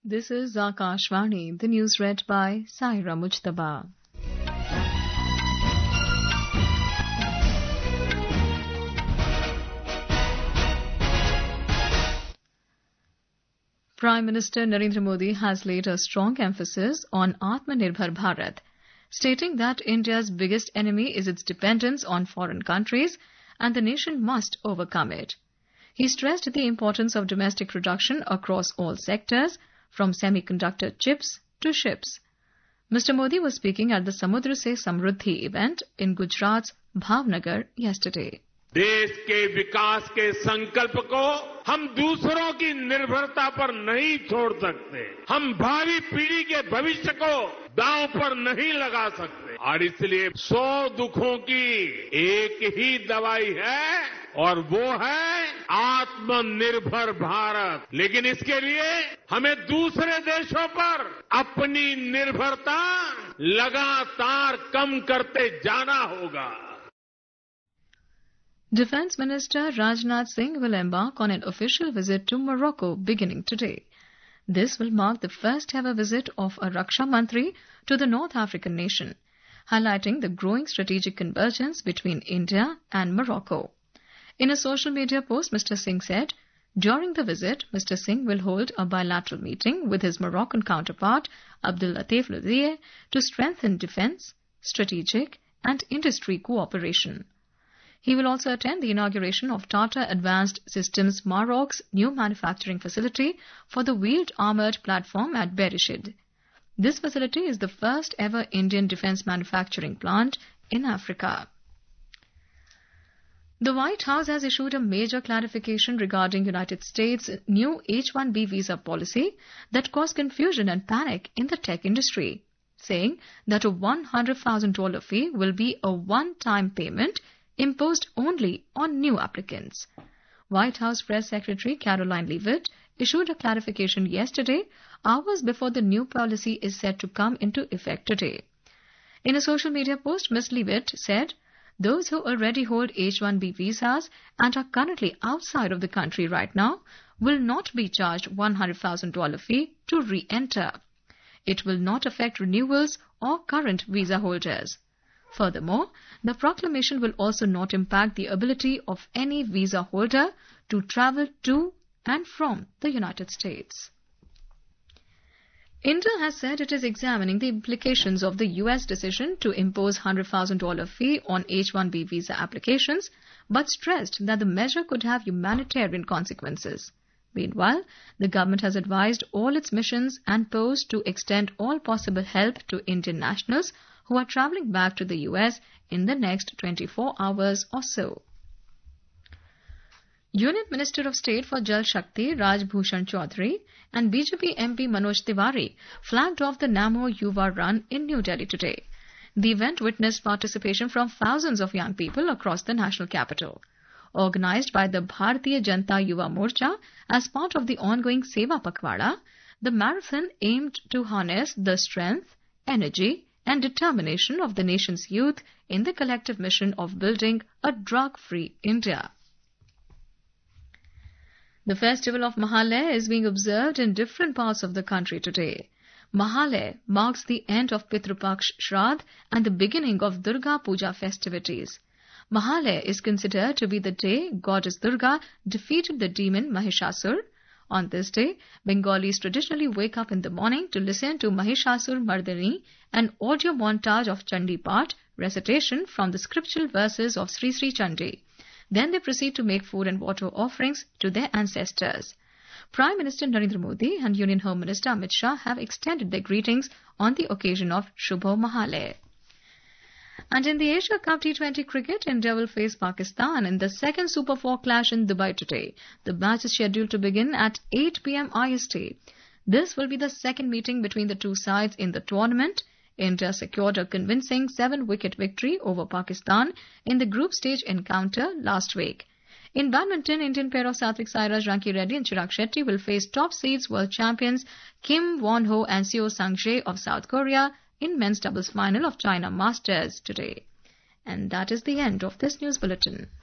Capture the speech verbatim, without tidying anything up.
This is Akashvani, the news read by Saira Mujtaba. Prime Minister Narendra Modi has laid a strong emphasis on Atmanirbhar Bharat, stating that India's biggest enemy is its dependence on foreign countries and the nation must overcome it. He stressed the importance of domestic production across all sectors, from semiconductor chips to ships. Mister Modi was speaking at the Samudra Se Samruddhi event in Gujarat's Bhavnagar yesterday. देश के विकास के संकल्प को हम दूसरों की निर्भरता पर नहीं छोड़ सकते। हम भावी पीढ़ी के भविष्य को दांव पर नहीं लगा सकते और इसलिए सौ दुखों की एक ही दवाई है और वो है आत्मनिर्भर भारत। लेकिन इसके लिए हमें दूसरे देशों पर अपनी निर्भरता लगातार कम करते जाना होगा। Defence Minister Rajnath Singh will embark on an official visit to Morocco beginning today. This will mark the first ever visit of a Raksha Mantri to the North African nation, highlighting the growing strategic convergence between India and Morocco. In a social media post, Mister Singh said, during the visit, Mister Singh will hold a bilateral meeting with his Moroccan counterpart, Abdel Latif Louzier, to strengthen defence, strategic and industry cooperation. He will also attend the inauguration of Tata Advanced Systems Maroc's new manufacturing facility for the wheeled armoured platform at Berishid. This facility is the first ever Indian defence manufacturing plant in Africa. The White House has issued a major clarification regarding United States' new H one B visa policy that caused confusion and panic in the tech industry, saying that a one hundred thousand dollars fee will be a one-time payment imposed only on new applicants. White House Press Secretary Caroline Leavitt issued a clarification yesterday, hours before the new policy is set to come into effect today. In a social media post, Miz Leavitt said, those who already hold H one B visas and are currently outside of the country right now will not be charged one hundred thousand dollars fee to re-enter. It will not affect renewals or current visa holders. Furthermore, the proclamation will also not impact the ability of any visa holder to travel to and from the United States. India has said it is examining the implications of the U S decision to impose one hundred thousand dollars fee on H one B visa applications, but stressed that the measure could have humanitarian consequences. Meanwhile, the government has advised all its missions and posts to extend all possible help to Indian nationals who are travelling back to the U S in the next twenty-four hours or so. Union Minister of State for Jal Shakti Raj Bhushan Chaudhary and B J P M P Manoj Tiwari flagged off the Namo Yuva Run in New Delhi today. The event witnessed participation from thousands of young people across the national capital. Organised by the Bharatiya Janata Yuva Morcha as part of the ongoing Seva Pakhwada, the marathon aimed to harness the strength, energy and determination of the nation's youth in the collective mission of building a drug-free India. The festival of Mahalaya is being observed in different parts of the country today. Mahalaya marks the end of Pitru Paksh Shraddh and the beginning of Durga Puja festivities. Mahalaya is considered to be the day goddess Durga defeated the demon Mahishasur. On this day, Bengalis traditionally wake up in the morning to listen to Mahishasur Mardani, an audio montage of Chandi Path, recitation from the scriptural verses of Sri Sri Chandi. Then they proceed to make food and water offerings to their ancestors. Prime Minister Narendra Modi and Union Home Minister Amit Shah have extended their greetings on the occasion of Shubho Mahalaya. And in the Asia Cup T twenty cricket, India will face Pakistan in the second Super four clash in Dubai today. The match is scheduled to begin at eight p m I S T. This will be the second meeting between the two sides in the tournament. India secured a convincing seven-wicket victory over Pakistan in the group stage encounter last week. In badminton, Indian pair of Satvik Sairaj, Ranki Reddy and Chirag Shetty will face top seeds world champions Kim Won-ho and Seo Sang-jae of South Korea in men's doubles final of China Masters today. And that is the end of this news bulletin.